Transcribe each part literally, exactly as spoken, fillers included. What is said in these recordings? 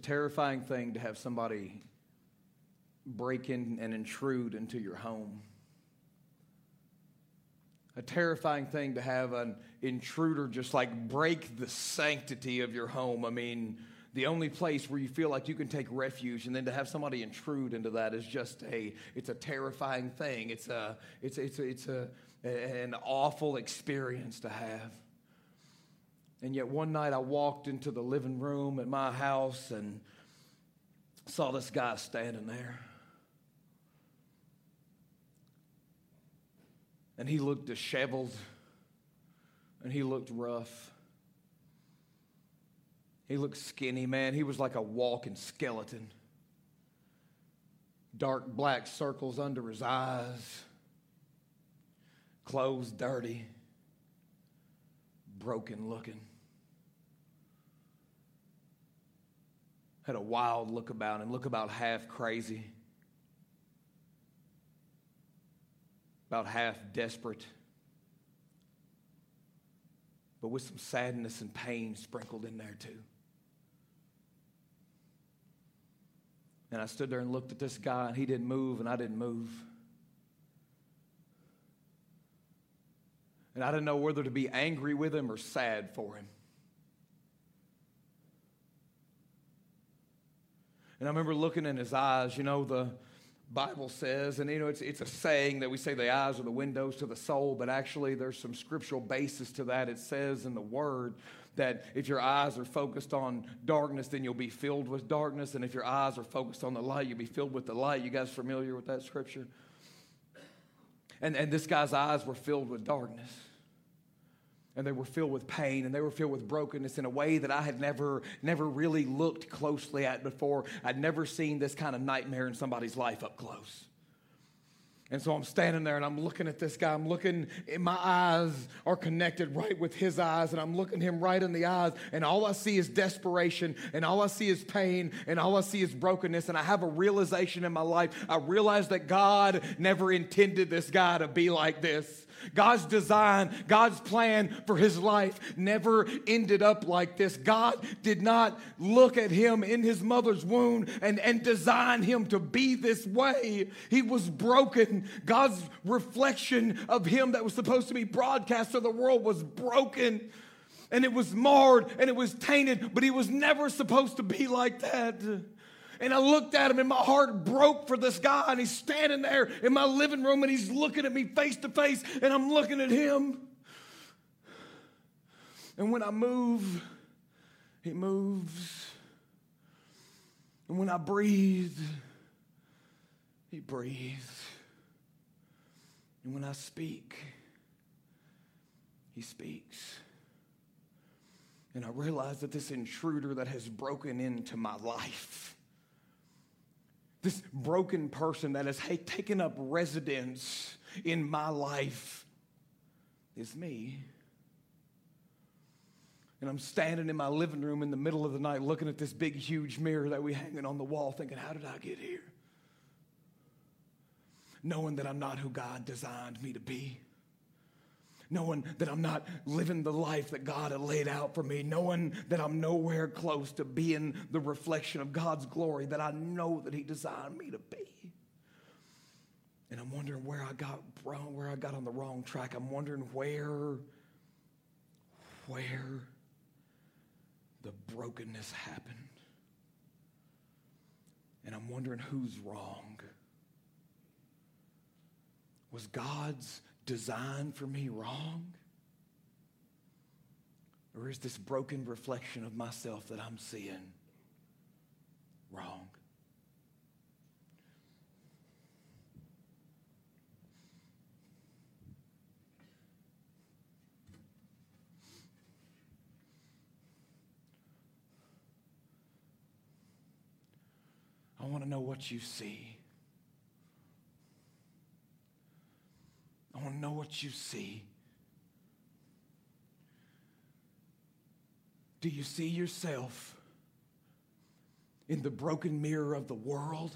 terrifying thing to have somebody break in and intrude into your home. A terrifying thing to have an intruder just like break the sanctity of your home. I mean, the only place where you feel like you can take refuge, and then to have somebody intrude into that is just a, it's a terrifying thing. It's a, it's, it's, a, it's a, an awful experience to have. And yet one night I walked into the living room at my house and saw this guy standing there. And he looked disheveled, and he looked rough. He looked skinny, man. He was like a walking skeleton. Dark black circles under his eyes. Clothes dirty. Broken looking. Had a wild look about him, look about half crazy. About half desperate, but with some sadness and pain sprinkled in there too. And I stood there and looked at this guy, and he didn't move, and I didn't move. And I didn't know whether to be angry with him or sad for him. And I remember looking in his eyes. You know, the Bible says, and you know, it's it's a saying that we say the eyes are the windows to the soul, but actually there's some scriptural basis to that. It says in the Word that if your eyes are focused on darkness, then you'll be filled with darkness, and if your eyes are focused on the light, you'll be filled with the light. You guys familiar with that scripture? And and this guy's eyes were filled with darkness. And they were filled with pain, and they were filled with brokenness in a way that I had never, never really looked closely at before. I'd never seen this kind of nightmare in somebody's life up close. And so I'm standing there, and I'm looking at this guy. I'm looking, and my eyes are connected right with his eyes, and I'm looking him right in the eyes, and all I see is desperation, and all I see is pain, and all I see is brokenness, and I have a realization in my life. I realize that God never intended this guy to be like this. God's design, God's plan for his life never ended up like this. God did not look at him in his mother's womb and, and design him to be this way. He was broken. God's reflection of him that was supposed to be broadcast to the world was broken. And it was marred and it was tainted, but he was never supposed to be like that. And I looked at him, and my heart broke for this guy, and he's standing there in my living room, and he's looking at me face to face, and I'm looking at him. And when I move, he moves. And when I breathe, he breathes. And when I speak, he speaks. And I realize that this intruder that has broken into my life, this broken person that has hey, taken up residence in my life is me. And I'm standing in my living room in the middle of the night looking at this big, huge mirror that we hanging on the wall thinking, how did I get here? Knowing that I'm not who God designed me to be. Knowing that I'm not living the life that God had laid out for me. Knowing that I'm nowhere close to being the reflection of God's glory that I know that he designed me to be. And I'm wondering where I got wrong, where I got on the wrong track. I'm wondering where, where the brokenness happened. And I'm wondering who's wrong. Was God's design for me wrong? Or is this broken reflection of myself that I'm seeing wrong? I want to know what you see. I want to know what you see. Do you see yourself in the broken mirror of the world?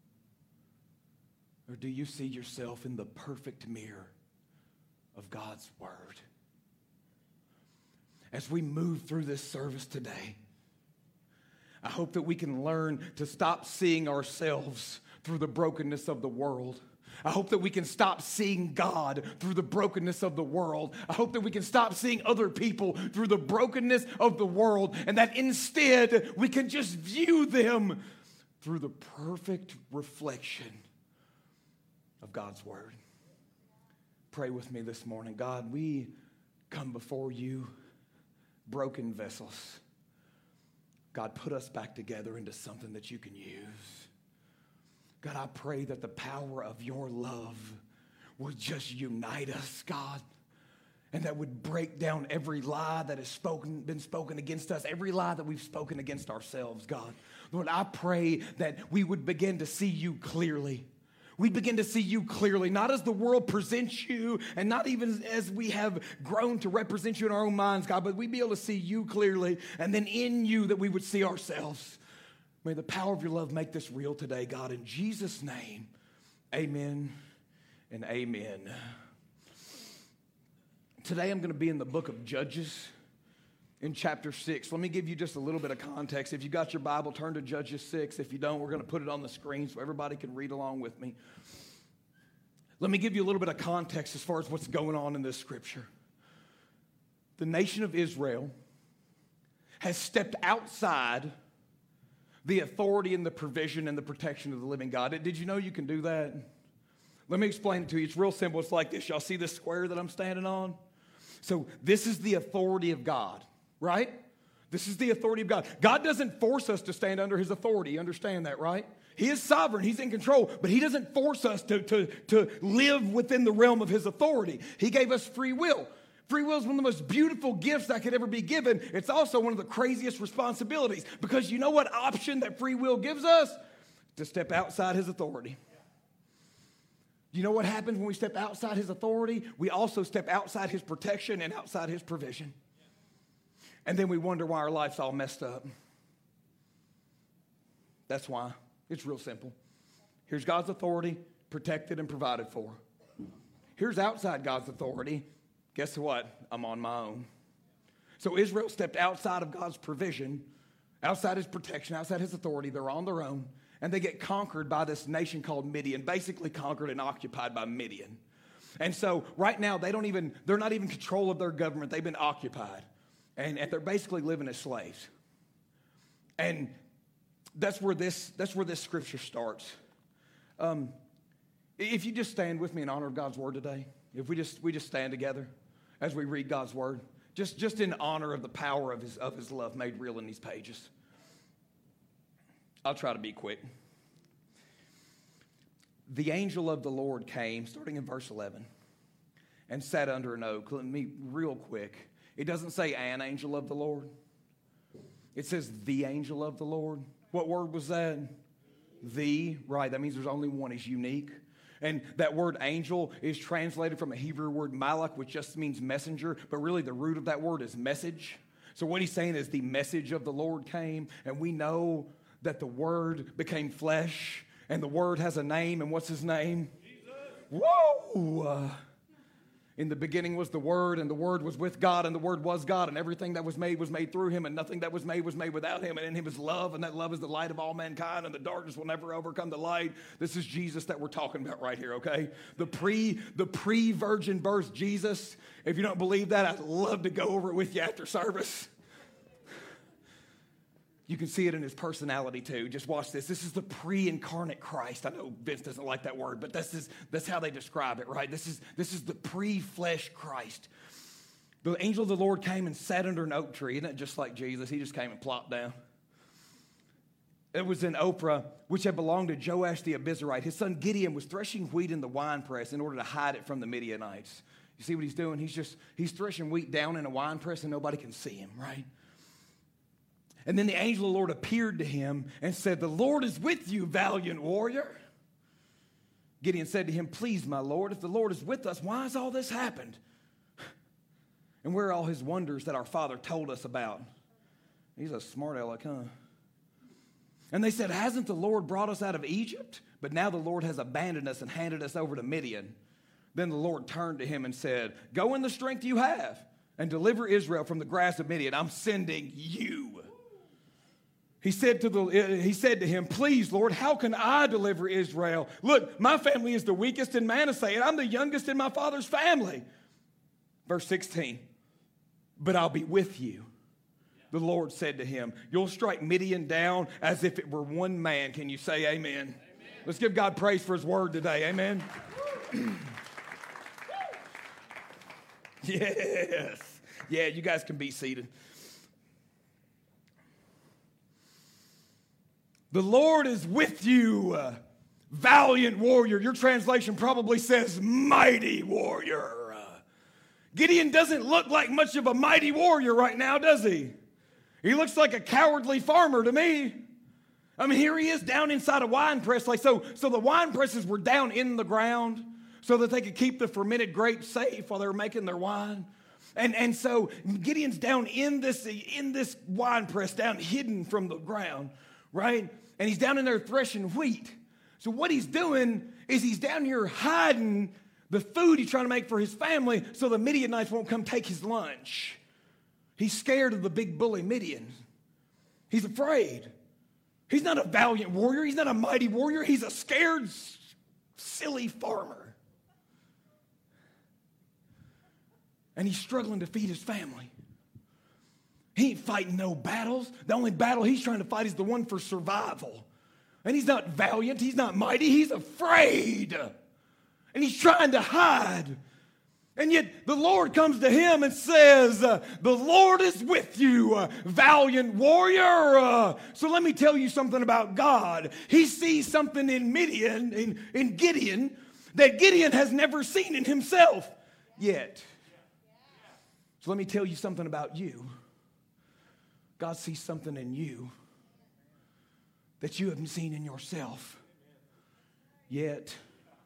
Or do you see yourself in the perfect mirror of God's Word? As we move through this service today, I hope that we can learn to stop seeing ourselves through the brokenness of the world. I hope that we can stop seeing God through the brokenness of the world. I hope that we can stop seeing other people through the brokenness of the world, and that instead we can just view them through the perfect reflection of God's word. Pray with me this morning. God, we come before you broken vessels. God, put us back together into something that you can use. God, I pray that the power of your love would just unite us, God, and that would break down every lie that has spoken, been spoken against us, every lie that we've spoken against ourselves, God. Lord, I pray that we would begin to see you clearly. We begin to see you clearly, not as the world presents you, and not even as we have grown to represent you in our own minds, God, but we'd be able to see you clearly, and then in you that we would see ourselves. May the power of your love make this real today, God. In Jesus' name, amen and amen. Today I'm going to be in the book of Judges in chapter six. Let me give you just a little bit of context. If you got your Bible, turn to Judges six. If you don't, we're going to put it on the screen so everybody can read along with me. Let me give you a little bit of context as far as what's going on in this scripture. The nation of Israel has stepped outside the authority and the provision and the protection of the living God. Did you know you can do that? Let me explain it to you. It's real simple. It's like this. Y'all see this square that I'm standing on? So this is the authority of God, right? This is the authority of God. God doesn't force us to stand under his authority. You understand that, right? He is sovereign. He's in control. But he doesn't force us to, to, to live within the realm of his authority. He gave us free will. Free will is one of the most beautiful gifts that could ever be given. It's also one of the craziest responsibilities, because you know what option that free will gives us? To step outside his authority. You know what happens when we step outside his authority? We also step outside his protection and outside his provision. And then we wonder why our life's all messed up. That's why. It's real simple. Here's God's authority, protected and provided for. Here's outside God's authority. Guess what? I'm on my own. So Israel stepped outside of God's provision, outside his protection, outside his authority. They're on their own. And they get conquered by this nation called Midian, basically conquered and occupied by Midian. And so right now, they don't even, they're not even in control of their government. They've been occupied. And, and they're basically living as slaves. And that's where this, that's where this scripture starts. Um, if you just stand with me in honor of God's word today, if we just we just stand together as we read God's word, just, just in honor of the power of his, of his love made real in these pages. I'll try to be quick. The angel of the Lord came, starting in verse eleven, and sat under an oak. Let me, real quick. It doesn't say an angel of the Lord. It says the angel of the Lord. What word was that? The, right, that means there's only one. He's unique. And that word angel is translated from a Hebrew word malach, which just means messenger, but really the root of that word is message. So what he's saying is the message of the Lord came, and we know that the word became flesh, and the word has a name, and what's his name? Jesus. Whoa! Uh, in the beginning was the Word, and the Word was with God, and the Word was God, and everything that was made was made through him, and nothing that was made was made without him, and in him is love, and that love is the light of all mankind, and the darkness will never overcome the light. This is Jesus that we're talking about right here, okay? The pre, the pre-virgin birth Jesus. If you don't believe that, I'd love to go over it with you after service. You can see it in his personality too. Just watch this. This is the pre-incarnate Christ. I know Vince doesn't like that word, but that's, is, that's how they describe it, right? This is, this is the pre-flesh Christ. The angel of the Lord came and sat under an oak tree. Isn't it just like Jesus? He just came and plopped down. It was in Ophrah, which had belonged to Joash the Abiezrite. His son Gideon was threshing wheat in the winepress in order to hide it from the Midianites. You see what he's doing? He's just, he's threshing wheat down in a winepress and nobody can see him, right? And then the angel of the Lord appeared to him and said, "The Lord is with you, valiant warrior." Gideon said to him, "Please, my Lord, if the Lord is with us, why has all this happened? And where are all his wonders that our father told us about?" He's a smart aleck, huh? And they said, "Hasn't the Lord brought us out of Egypt? But now the Lord has abandoned us and handed us over to Midian." Then the Lord turned to him and said, "Go in the strength you have and deliver Israel from the grasp of Midian. I'm sending you." He said to the he said to him, "Please, Lord, how can I deliver Israel? Look, my family is the weakest in Manasseh, and I'm the youngest in my father's family." Verse sixteen, "But I'll be with you." The Lord said to him, "You'll strike Midian down as if it were one man." Can you say amen? Amen. Let's give God praise for his word today. Amen. Yes. Yeah, you guys can be seated. The Lord is with you, uh, valiant warrior. Your translation probably says mighty warrior. Uh, Gideon doesn't look like much of a mighty warrior right now, does he? He looks like a cowardly farmer to me. I mean, here he is down inside a wine press. Like so, so the wine presses were down in the ground so that they could keep the fermented grapes safe while they were making their wine. And, and so Gideon's down in this, in this wine press, down hidden from the ground, right? And he's down in there threshing wheat. So what he's doing is he's down here hiding the food he's trying to make for his family so the Midianites won't come take his lunch. He's scared of the big bully Midian. He's afraid. He's not a valiant warrior. He's not a mighty warrior. He's a scared, silly farmer. And he's struggling to feed his family. He ain't fighting no battles. The only battle he's trying to fight is the one for survival. And he's not valiant. He's not mighty. He's afraid. And he's trying to hide. And yet the Lord comes to him and says, uh, the Lord is with you, uh, valiant warrior. Uh, so let me tell you something about God. He sees something in Midian, in, in Gideon, that Gideon has never seen in himself yet. So let me tell you something about you. God sees something in you that you haven't seen in yourself yet.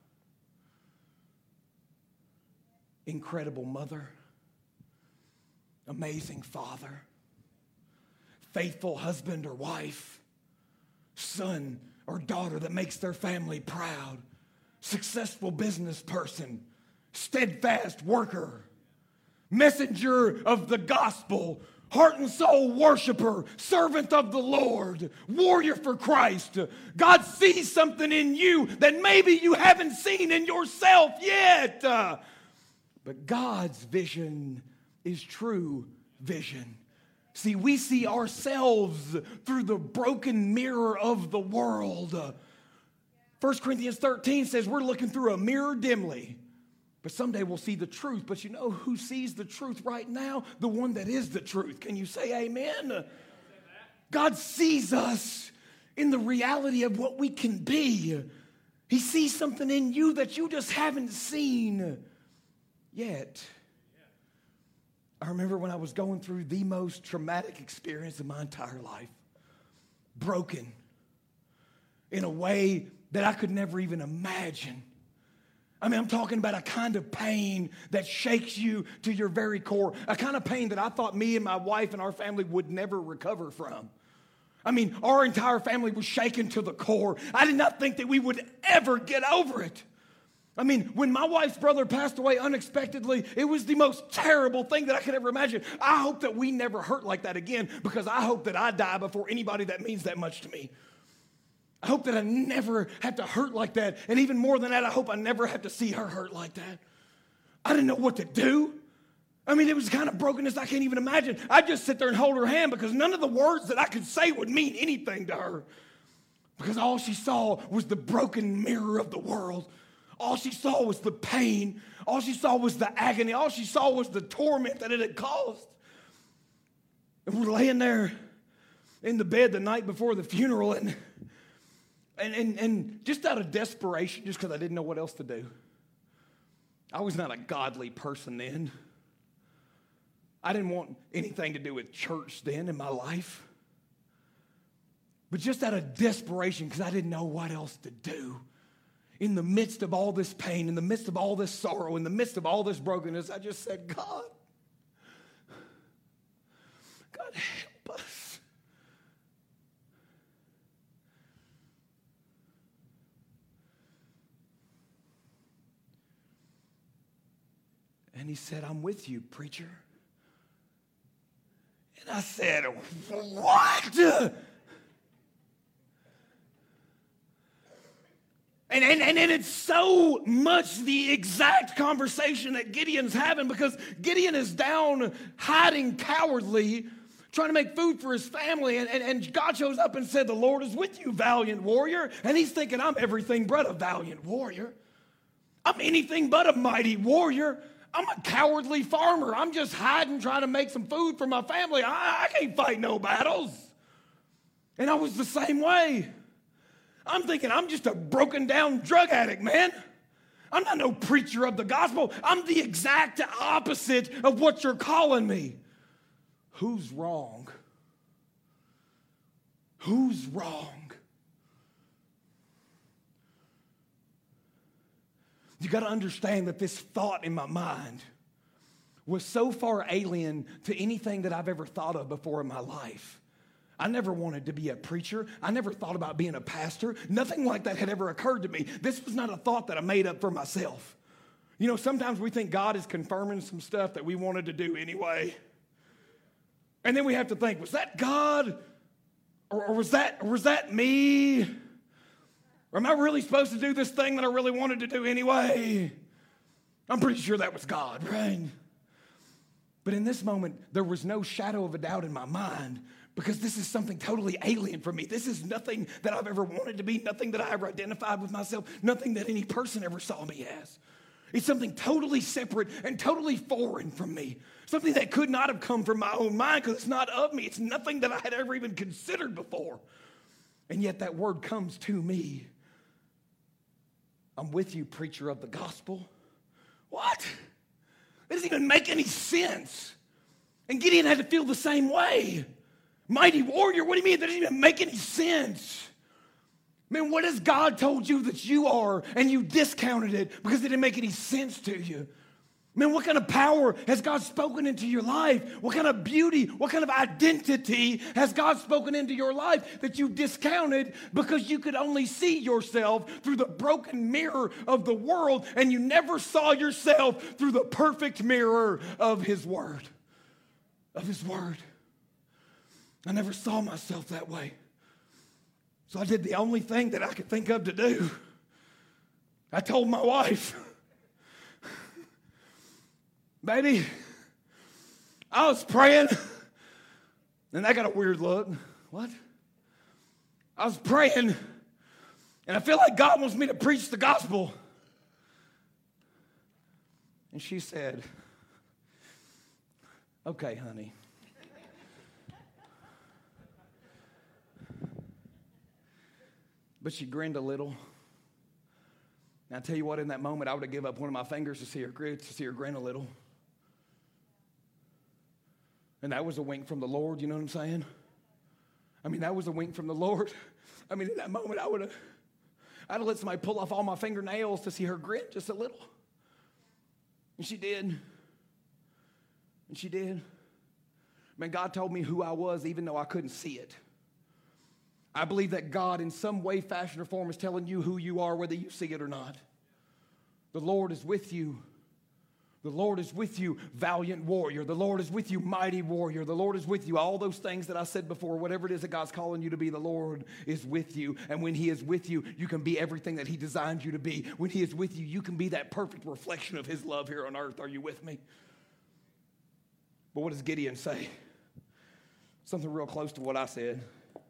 Incredible mother, amazing father, faithful husband or wife, son or daughter that makes their family proud, successful business person, steadfast worker, messenger of the gospel, heart and soul worshiper, servant of the Lord, warrior for Christ. God sees something in you that maybe you haven't seen in yourself yet. Uh, but God's vision is true vision. See, we see ourselves through the broken mirror of the world. Uh, First Corinthians thirteen says we're looking through a mirror dimly. But someday we'll see the truth. But you know who sees the truth right now? The one that is the truth. Can you say amen? God sees us in the reality of what we can be. He sees something in you that you just haven't seen yet. I remember when I was going through the most traumatic experience of my entire life. Broken in a way that I could never even imagine. I mean, I'm talking about a kind of pain that shakes you to your very core. A kind of pain that I thought me and my wife and our family would never recover from. I mean, our entire family was shaken to the core. I did not think that we would ever get over it. I mean, when my wife's brother passed away unexpectedly, it was the most terrible thing that I could ever imagine. I hope that we never hurt like that again, because I hope that I die before anybody that means that much to me. I hope that I never have to hurt like that. And even more than that, I hope I never have to see her hurt like that. I didn't know what to do. I mean, it was kind of brokenness I can't even imagine. I'd just sit there and hold her hand because none of the words that I could say would mean anything to her. Because all she saw was the broken mirror of the world. All she saw was the pain. All she saw was the agony. All she saw was the torment that it had caused. And we're laying there in the bed the night before the funeral, and And, and, and just out of desperation, just because I didn't know what else to do. I was not a godly person then. I didn't want anything to do with church then in my life. But just out of desperation, because I didn't know what else to do. In the midst of all this pain, in the midst of all this sorrow, in the midst of all this brokenness, I just said, God, God, help us. And he said, I'm with you, preacher. And I said, what? And, and, and, and it's so much the exact conversation that Gideon's having, because Gideon is down hiding cowardly, trying to make food for his family. And, and, and God shows up and said, the Lord is with you, valiant warrior. And he's thinking, I'm everything but a valiant warrior. I'm anything but a mighty warrior. I'm a cowardly farmer. I'm just hiding, trying to make some food for my family. I, I can't fight no battles. And I was the same way. I'm thinking I'm just a broken down drug addict, man. I'm not no preacher of the gospel. I'm the exact opposite of what you're calling me. Who's wrong? Who's wrong? You got to understand that this thought in my mind was so far alien to anything that I've ever thought of before in my life. I never wanted to be a preacher. I never thought about being a pastor. Nothing like that had ever occurred to me. This was not a thought that I made up for myself. You know, sometimes we think God is confirming some stuff that we wanted to do anyway. And then we have to think, was that God? Or, or was that, or was that me? Or am I really supposed to do this thing that I really wanted to do anyway? I'm pretty sure that was God, right? But in this moment, there was no shadow of a doubt in my mind, because this is something totally alien for me. This is nothing that I've ever wanted to be, nothing that I ever identified with myself, nothing that any person ever saw me as. It's something totally separate and totally foreign from me. Something that could not have come from my own mind, because it's not of me. It's nothing that I had ever even considered before. And yet that word comes to me. I'm with you, preacher of the gospel. What? It doesn't even make any sense. And Gideon had to feel the same way. Mighty warrior, what do you mean? That doesn't even make any sense. Man, what has God told you that you are, and you discounted it because it didn't make any sense to you? Man, what kind of power has God spoken into your life? What kind of beauty, what kind of identity has God spoken into your life that you discounted because you could only see yourself through the broken mirror of the world, and you never saw yourself through the perfect mirror of His Word, of His Word. I never saw myself that way. So I did the only thing that I could think of to do. I told my wife, baby, I was praying, and I got a weird look. What? I was praying, and I feel like God wants me to preach the gospel. And she said, okay, honey. But she grinned a little. And I tell you what, in that moment, I would have given up one of my fingers to see her grin, to see her grin a little. And that was a wink from the Lord, you know what I'm saying? I mean, that was a wink from the Lord. I mean, in that moment, I would have, I'd have let somebody pull off all my fingernails to see her grin just a little. And she did. And she did. Man, God told me who I was even though I couldn't see it. I believe that God in some way, fashion, or form is telling you who you are, whether you see it or not. The Lord is with you. The Lord is with you, valiant warrior. The Lord is with you, mighty warrior. The Lord is with you. All those things that I said before, whatever it is that God's calling you to be, the Lord is with you. And when He is with you, you can be everything that He designed you to be. When He is with you, you can be that perfect reflection of His love here on earth. Are you with me? But what does Gideon say? Something real close to what I said.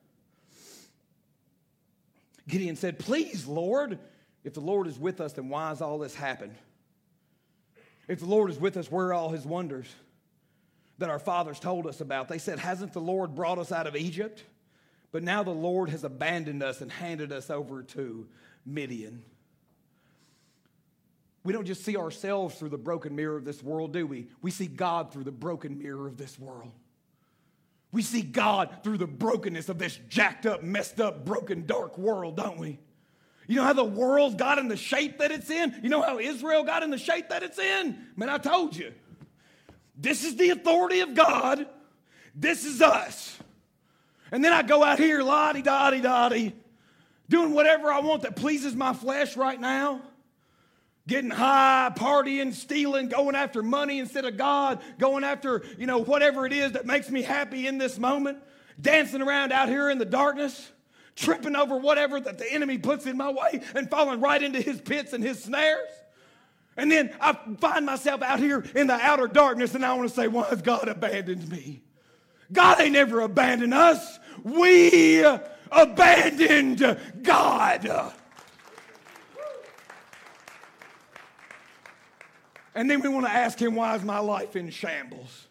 Gideon said, please, Lord, if the Lord is with us, then why has all this happened? If the Lord is with us, where are all His wonders that our fathers told us about? They said, hasn't the Lord brought us out of Egypt? But now the Lord has abandoned us and handed us over to Midian. We don't just see ourselves through the broken mirror of this world, do we? We see God through the broken mirror of this world. We see God through the brokenness of this jacked up, messed up, broken, dark world, don't we? You know how the world got in the shape that it's in? You know how Israel got in the shape that it's in? Man, I told you. This is the authority of God. This is us. And then I go out here, la-di-da-di-da-di, doing whatever I want that pleases my flesh right now. Getting high, partying, stealing, going after money instead of God, going after, you know, whatever it is that makes me happy in this moment, dancing around out here in the darkness, tripping over whatever that the enemy puts in my way and falling right into his pits and his snares. And then I find myself out here in the outer darkness, and I want to say, why has God abandoned me? God ain't never abandoned us. We abandoned God. And then we want to ask him, why is my life in shambles?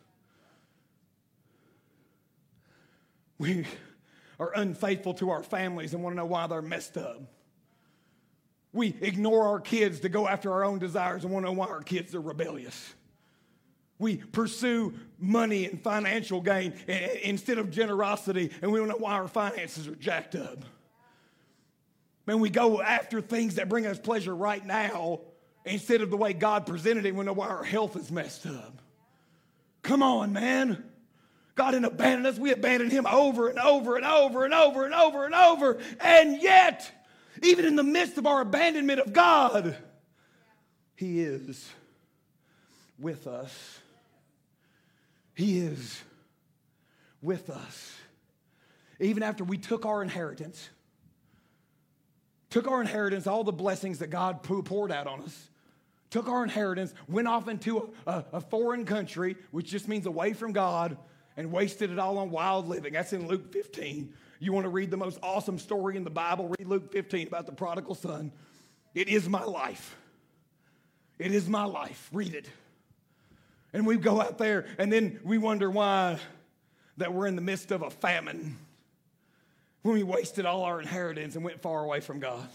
We are unfaithful to our families and want to know why they're messed up. We ignore our kids to go after our own desires and want to know why our kids are rebellious. We pursue money and financial gain instead of generosity, and we don't know why our finances are jacked up. Man, we go after things that bring us pleasure right now instead of the way God presented it. We know why our health is messed up. Come on, man. God didn't abandon us. We abandoned him over and over and over and over and over and over. And yet, even in the midst of our abandonment of God, he is with us. He is with us. Even after we took our inheritance, took our inheritance, all the blessings that God poured out on us, took our inheritance, went off into a, a, a foreign country, which just means away from God, and wasted it all on wild living. That's in Luke fifteen. You want to read the most awesome story in the Bible? Read Luke fifteen about the prodigal son. It is my life. It is my life. Read it. And we go out there, and then we wonder why that we're in the midst of a famine when we wasted all our inheritance and went far away from God.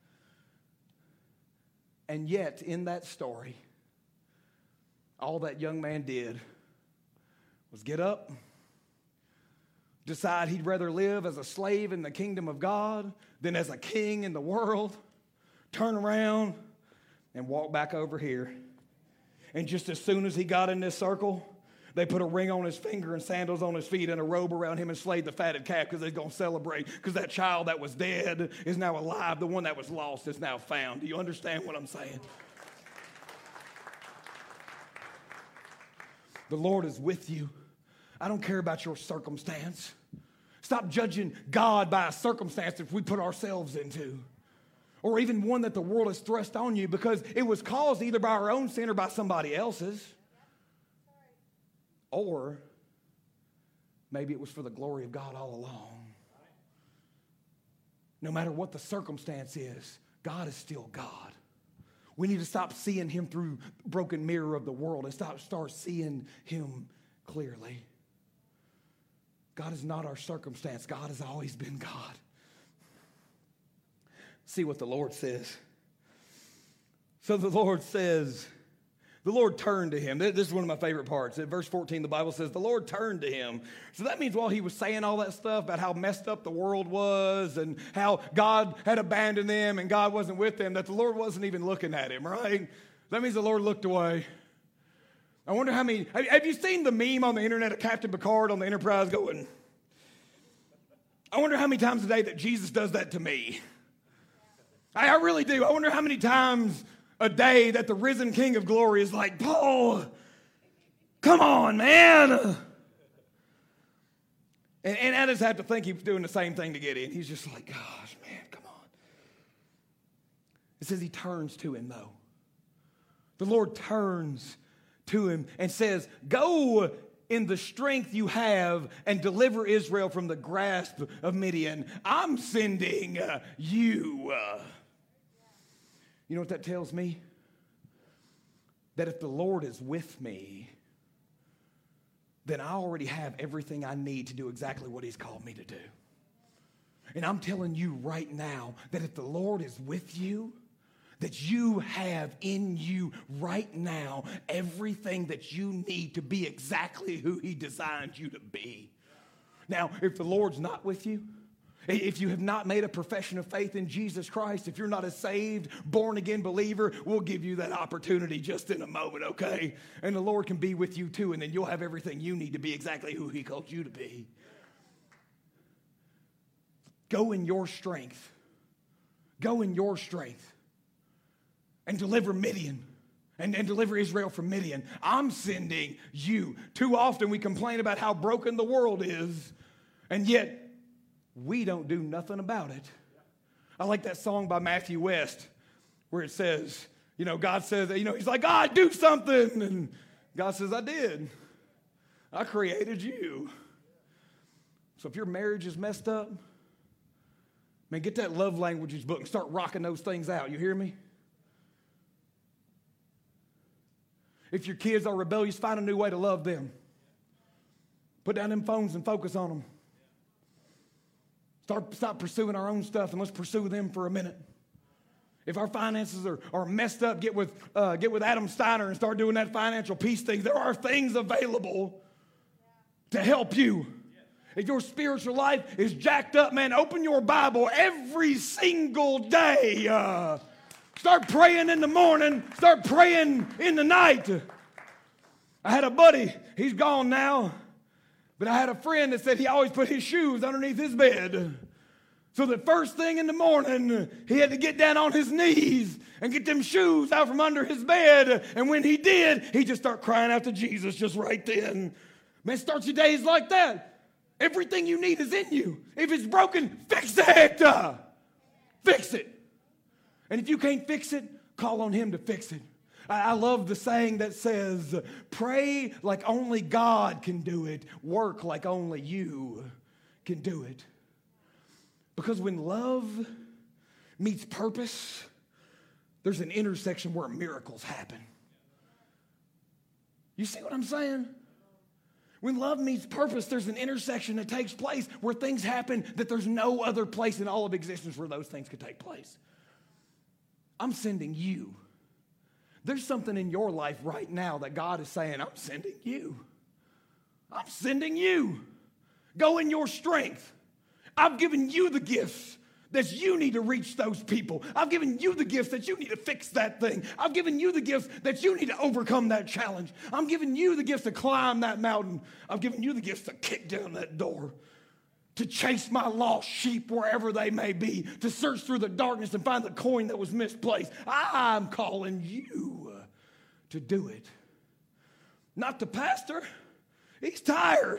And yet, in that story, all that young man did was get up, decide he'd rather live as a slave in the kingdom of God than as a king in the world, turn around and walk back over here. And just as soon as he got in this circle, they put a ring on his finger and sandals on his feet and a robe around him and slayed the fatted calf because they're going to celebrate because that child that was dead is now alive. The one that was lost is now found. Do you understand what I'm saying? The Lord is with you. I don't care about your circumstance. Stop judging God by a circumstance that we put ourselves into. Or even one that the world has thrust on you because it was caused either by our own sin or by somebody else's. Or maybe it was for the glory of God all along. No matter what the circumstance is, God is still God. We need to stop seeing him through the broken mirror of the world and stop start seeing him clearly. God is not our circumstance. God has always been God. See what the Lord says. So the Lord says, the Lord turned to him. This is one of my favorite parts. At verse fourteen, the Bible says, the Lord turned to him. So that means while he was saying all that stuff about how messed up the world was and how God had abandoned them and God wasn't with them, that the Lord wasn't even looking at him, right? That means the Lord looked away. I wonder how many, have you seen the meme on the internet of Captain Picard on the Enterprise going, I wonder how many times a day that Jesus does that to me. I, I really do. I wonder how many times a day that the risen King of Glory is like, Paul, come on, man. And, and I just have to think he was doing the same thing to get in. He's just like, gosh, man, come on. It says he turns to him, though. The Lord turns to him and says, go in the strength you have and deliver Israel from the grasp of Midian. I'm sending uh, you. Uh. You know what that tells me? That if the Lord is with me, then I already have everything I need to do exactly what he's called me to do. And I'm telling you right now that if the Lord is with you, that you have in you right now everything that you need to be exactly who he designed you to be. Now, if the Lord's not with you, if you have not made a profession of faith in Jesus Christ, if you're not a saved, born-again believer, we'll give you that opportunity just in a moment, okay? And the Lord can be with you too, and then you'll have everything you need to be exactly who he called you to be. Go in your strength. Go in your strength. And deliver Midian. And, and deliver Israel from Midian. I'm sending you. Too often we complain about how broken the world is. And yet, we don't do nothing about it. I like that song by Matthew West where it says, you know, God says, you know, he's like, God, do something. And God says, I did. I created you. So if your marriage is messed up, man, get that love languages book and start rocking those things out. You hear me? If your kids are rebellious, find a new way to love them. Put down them phones and focus on them. Start, stop pursuing our own stuff and let's pursue them for a minute. If our finances are, are messed up, get with, uh, get with Adam Steiner and start doing that financial peace thing. There are things available to help you. If your spiritual life is jacked up, man, open your Bible every single day. Uh, start praying in the morning. Start praying in the night. I had a buddy. He's gone now. But I had a friend that said he always put his shoes underneath his bed. So the first thing in the morning, he had to get down on his knees and get them shoes out from under his bed. And when he did, he just started crying out to Jesus just right then. Man, start your days like that. Everything you need is in you. If it's broken, fix it. Fix it. And if you can't fix it, call on him to fix it. I love the saying that says, pray like only God can do it. Work like only you can do it. Because when love meets purpose, there's an intersection where miracles happen. You see what I'm saying? When love meets purpose, there's an intersection that takes place where things happen that there's no other place in all of existence where those things could take place. I'm sending you. There's something in your life right now that God is saying, I'm sending you. I'm sending you. Go in your strength. I've given you the gifts that you need to reach those people. I've given you the gifts that you need to fix that thing. I've given you the gifts that you need to overcome that challenge. I'm giving you the gifts to climb that mountain. I've given you the gifts to kick down that door, to chase my lost sheep wherever they may be, to search through the darkness and find the coin that was misplaced. I'm calling you to do it. Not the pastor. He's tired.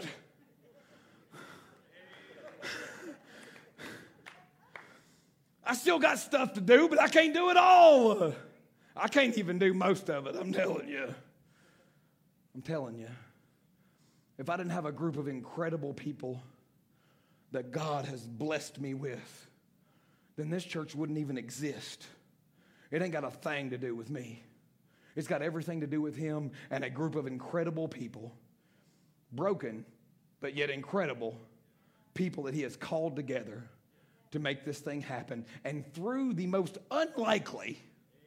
I still got stuff to do, but I can't do it all. I can't even do most of it, I'm telling you. I'm telling you. If I didn't have a group of incredible people that God has blessed me with, then this church wouldn't even exist. It ain't got a thing to do with me. It's got everything to do with him and a group of incredible people, broken, but yet incredible people that he has called together to make this thing happen. And through the most unlikely,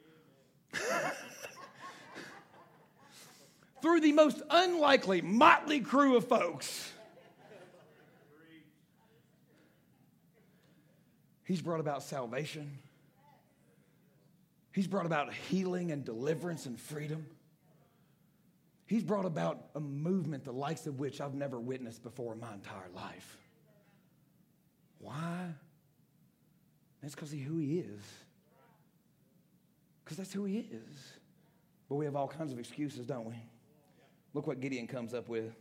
through the most unlikely motley crew of folks, he's brought about salvation. He's brought about healing and deliverance and freedom. He's brought about a movement the likes of which I've never witnessed before in my entire life. Why? That's because of who he is. Because that's who he is. But we have all kinds of excuses, don't we? Look what Gideon comes up with.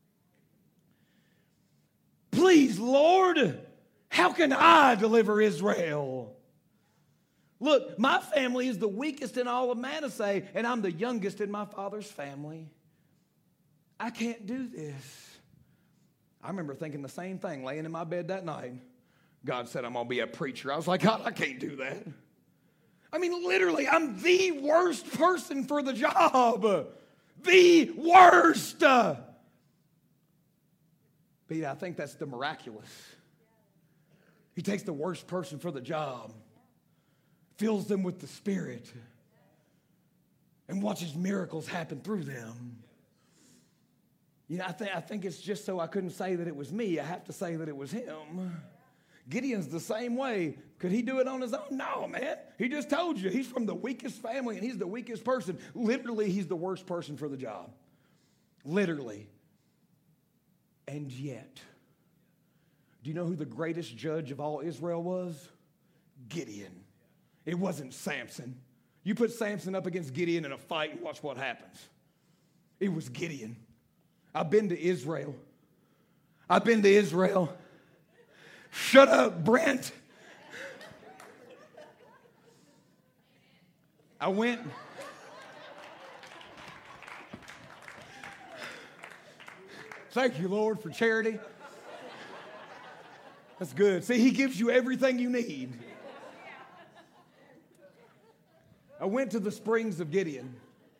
Please, Lord, how can I deliver Israel? Look, my family is the weakest in all of Manasseh, and I'm the youngest in my father's family. I can't do this. I remember thinking the same thing, laying in my bed that night. God said, I'm going to be a preacher. I was like, God, I can't do that. I mean, literally, I'm the worst person for the job. The worst. But yeah, I think that's the miraculous. He takes the worst person for the job, fills them with the Spirit, and watches miracles happen through them. You know, I, th- I think it's just so I couldn't say that it was me. I have to say that it was him. Gideon's the same way. Could he do it on his own? No, man. He just told you. He's from the weakest family, and he's the weakest person. Literally, he's the worst person for the job. Literally. And yet, do you know who the greatest judge of all Israel was? Gideon. It wasn't Samson. You put Samson up against Gideon in a fight and watch what happens. It was Gideon. I've been to Israel. I've been to Israel. Shut up, Brent. I went. Thank you, Lord, for charity. That's good. See, he gives you everything you need. I went to the springs of Gideon.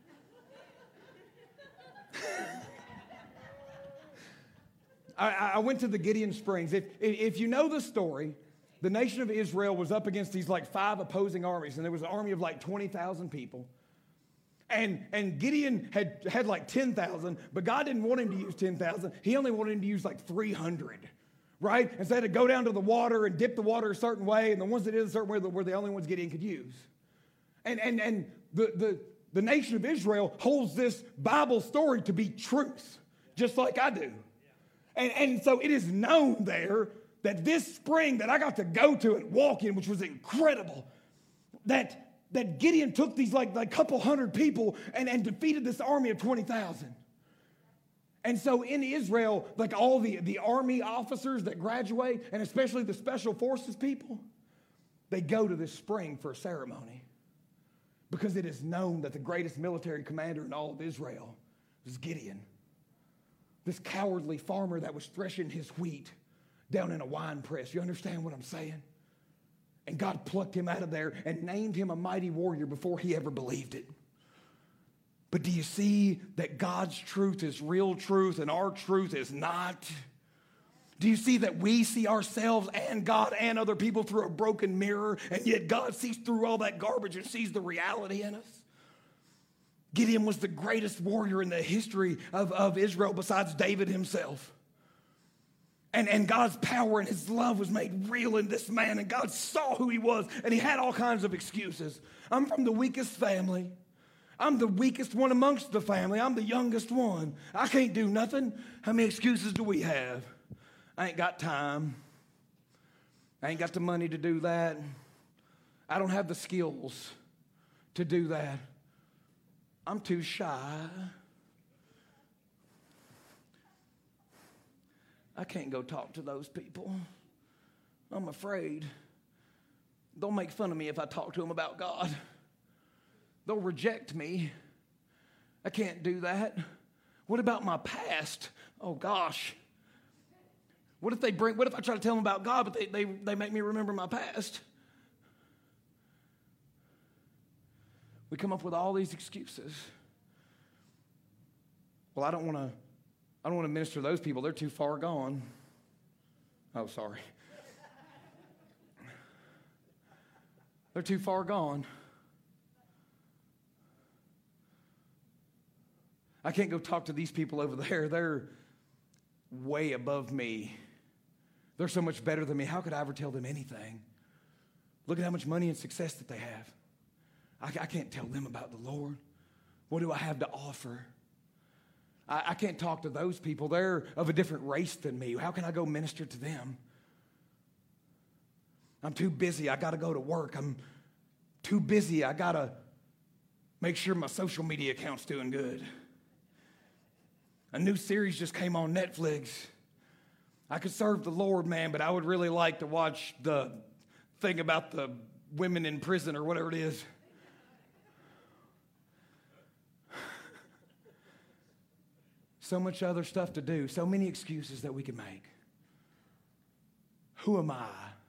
I, I went to the Gideon Springs. If, if you know the story, the nation of Israel was up against these like five opposing armies, and there was an army of like twenty thousand people. And, and Gideon had, had like ten thousand, but God didn't want him to use ten thousand. He only wanted him to use like three hundred, right? And so they had to go down to the water and dip the water a certain way, and the ones that did a certain way were the only ones Gideon could use. And, and, and the, the, the nation of Israel holds this Bible story to be truth, just like I do. And, and so it is known there that this spring that I got to go to and walk in, which was incredible, that, that Gideon took these like a like couple hundred people and, and defeated this army of twenty thousand. And so in Israel, like all the, the army officers that graduate, and especially the special forces people, they go to this spring for a ceremony. Because it is known that the greatest military commander in all of Israel was Gideon. This cowardly farmer that was threshing his wheat down in a wine press. You understand what I'm saying? And God plucked him out of there and named him a mighty warrior before he ever believed it. But do you see that God's truth is real truth and our truth is not? Do you see that we see ourselves and God and other people through a broken mirror, and yet God sees through all that garbage and sees the reality in us? Gideon was the greatest warrior in the history of, of Israel besides David himself. And, and God's power and his love was made real in this man, and God saw who he was, and he had all kinds of excuses. I'm from the weakest family. I'm the weakest one amongst the family. I'm the youngest one. I can't do nothing. How many excuses do we have? I ain't got time. I ain't got the money to do that. I don't have the skills to do that. I'm too shy. I can't go talk to those people. I'm afraid. They'll make fun of me if I talk to them about God. They'll reject me. I can't do that. What about my past? Oh, gosh. What if they bring, what if I try to tell them about God, but they, they, they make me remember my past? We come up with all these excuses. Well, I don't want to, I don't want to minister to those people. They're too far gone. Oh, sorry. They're too far gone. I can't go talk to these people over there. They're way above me. They're so much better than me. How could I ever tell them anything? Look at how much money and success that they have. I, I can't tell them about the Lord. What do I have to offer? I, I can't talk to those people. They're of a different race than me. How can I go minister to them? I'm too busy. I got to go to work. I'm too busy. I got to make sure my social media account's doing good. A new series just came on Netflix. I could serve the Lord, man, but I would really like to watch the thing about the women in prison or whatever it is. So much other stuff to do, so many excuses that we can make. Who am I?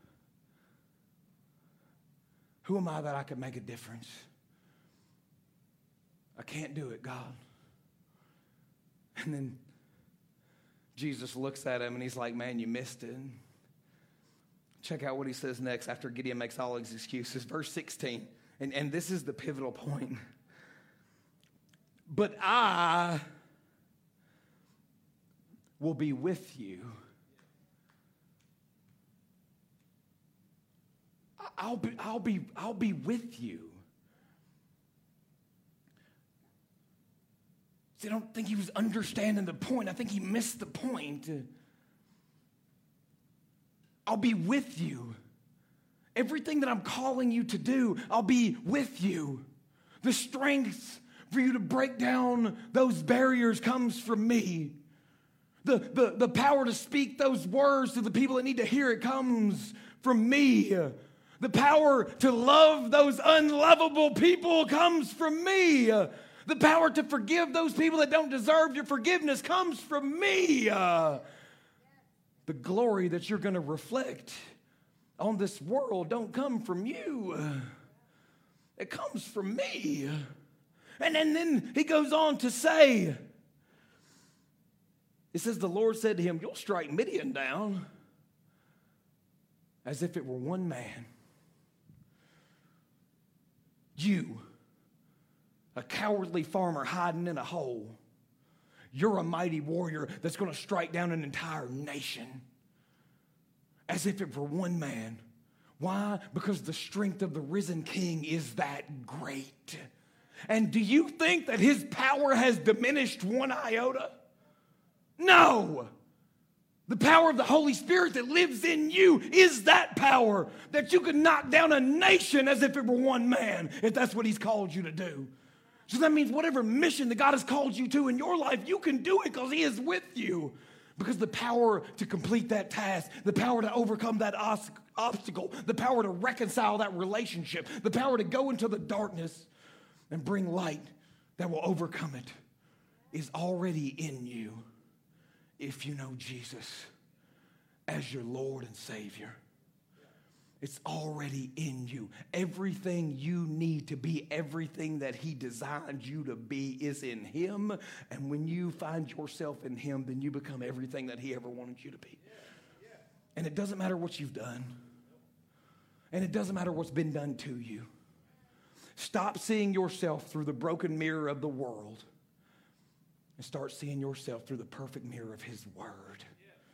Who am I that I could make a difference? I can't do it, God. And then Jesus looks at him and he's like, man, you missed it. Check out what he says next after Gideon makes all his excuses. Verse sixteen, and, and this is the pivotal point. But I will be with you. I'll be, I'll be, I'll be with you. See, I don't think he was understanding the point. I think he missed the point. I'll be with you. Everything that I'm calling you to do, I'll be with you. The strength for you to break down those barriers comes from me. The, the, the power to speak those words to the people that need to hear it comes from me. The power to love those unlovable people comes from me. The power to forgive those people that don't deserve your forgiveness comes from me. Uh, the glory that you're going to reflect on this world don't come from you. It comes from me. And then, then he goes on to say, it says, the Lord said to him, you'll strike Midian down as if it were one man. You, a cowardly farmer hiding in a hole, you're a mighty warrior that's going to strike down an entire nation as if it were one man. Why? Because the strength of the risen king is that great. And do you think that his power has diminished one iota? No. The power of the Holy Spirit that lives in you is that power that you can knock down a nation as if it were one man, if that's what he's called you to do. So that means whatever mission that God has called you to in your life, you can do it because he is with you. Because the power to complete that task, the power to overcome that os- obstacle, the power to reconcile that relationship, the power to go into the darkness and bring light that will overcome it is already in you if you know Jesus as your Lord and Savior. It's already in you. Everything you need to be, everything that he designed you to be is in him. And when you find yourself in him, then you become everything that he ever wanted you to be. And it doesn't matter what you've done. And it doesn't matter what's been done to you. Stop seeing yourself through the broken mirror of the world and start seeing yourself through the perfect mirror of his word.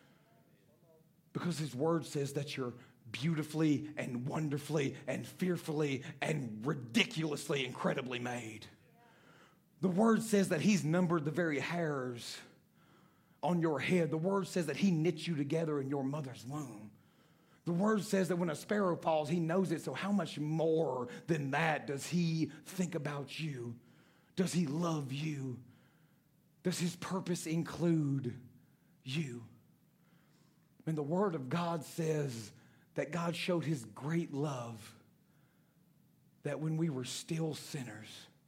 Because his word says that you're beautifully and wonderfully and fearfully and ridiculously incredibly made. The word says that he's numbered the very hairs on your head. The word says that he knit you together in your mother's womb. The word says that when a sparrow falls, he knows it. So how much more than that does he think about you? Does he love you? Does his purpose include you? And the word of God says that God showed his great love, that when we were still sinners,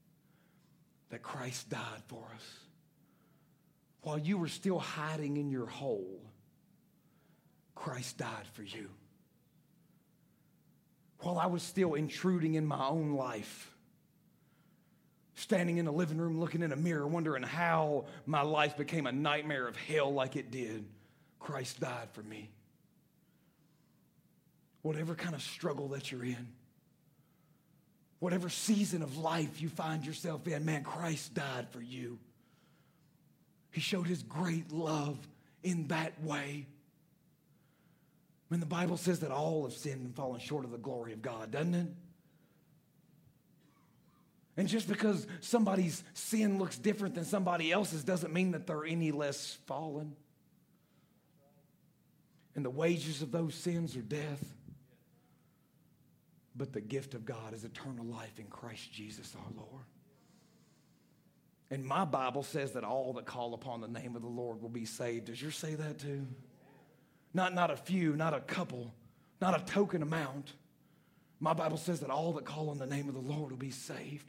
that Christ died for us. While you were still hiding in your hole, Christ died for you. While I was still intruding in my own life, standing in the living room looking in a mirror, wondering how my life became a nightmare of hell like it did, Christ died for me. Whatever kind of struggle that you're in, whatever season of life you find yourself in, man, Christ died for you. He showed his great love in that way. When the Bible says that all have sinned and fallen short of the glory of God, doesn't it? And just because somebody's sin looks different than somebody else's doesn't mean that they're any less fallen. And the wages of those sins are death. But the gift of God is eternal life in Christ Jesus our Lord. And my Bible says that all that call upon the name of the Lord will be saved. Does yours say that too? Not, not a few, not a couple, not a token amount. My Bible says that all that call on the name of the Lord will be saved.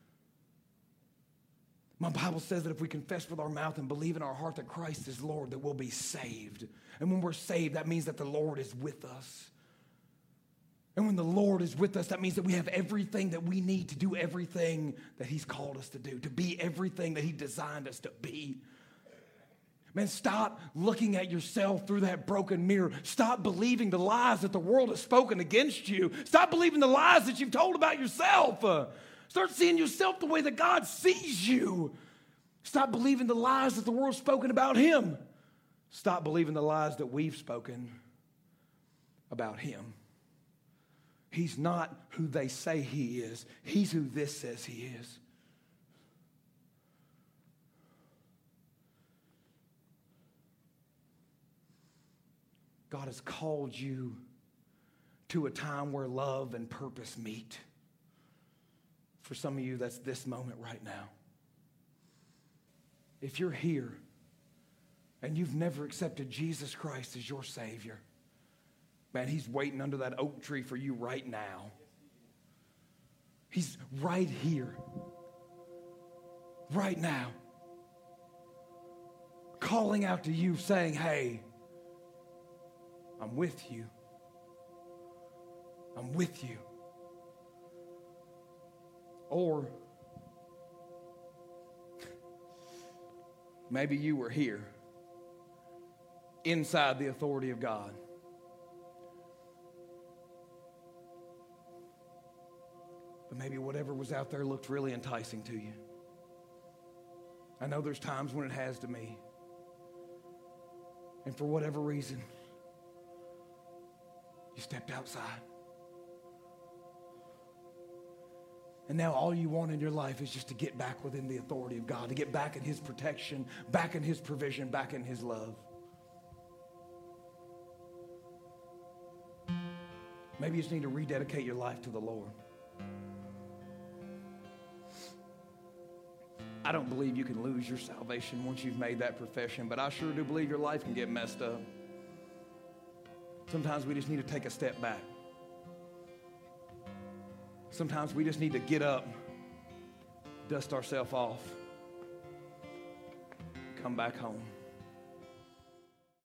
My Bible says that if we confess with our mouth and believe in our heart that Christ is Lord, that we'll be saved. And when we're saved, that means that the Lord is with us. And when the Lord is with us, that means that we have everything that we need to do everything that he's called us to do, to be everything that he designed us to be. Man, stop looking at yourself through that broken mirror. Stop believing the lies that the world has spoken against you. Stop believing the lies that you've told about yourself. Uh, start seeing yourself the way that God sees you. Stop believing the lies that the world's spoken about him. Stop believing the lies that we've spoken about him. He's not who they say he is. He's who this says he is. God has called you to a time where love and purpose meet. For some of you, that's this moment right now. If you're here and you've never accepted Jesus Christ as your Savior, man, He's waiting under that oak tree for you right now. He's right here, right now, calling out to you saying, hey, I'm with you. I'm with you. Or maybe you were here inside the authority of God. But maybe whatever was out there looked really enticing to you. I know there's times when it has to me. And for whatever reason, you stepped outside. And now all you want in your life is just to get back within the authority of God, to get back in His protection, back in His provision, back in His love. Maybe you just need to rededicate your life to the Lord. I don't believe you can lose your salvation once you've made that profession, but I sure do believe your life can get messed up. Sometimes we just need to take a step back. Sometimes we just need to get up, dust ourselves off, come back home.